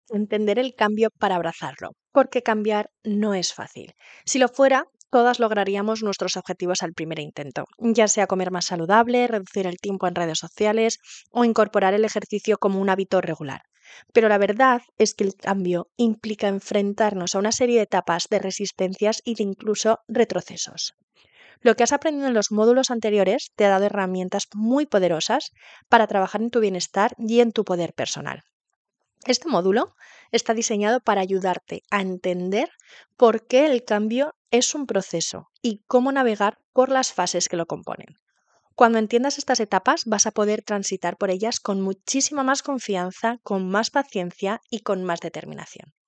Entender el cambio para abrazarlo, porque cambiar no es fácil. Si lo fuera, todas lograríamos nuestros objetivos al primer intento, ya sea comer más saludable, reducir el tiempo en redes sociales o incorporar el ejercicio como un hábito regular. Pero la verdad es que el cambio implica enfrentarnos a una serie de etapas de resistencias y de incluso retrocesos. Lo que has aprendido en los módulos anteriores te ha dado herramientas muy poderosas para trabajar en tu bienestar y en tu poder personal. Este módulo está diseñado para ayudarte a entender por qué el cambio es un proceso y cómo navegar por las fases que lo componen. Cuando entiendas estas etapas vas a poder transitar por ellas con muchísima más confianza, con más paciencia y con más determinación.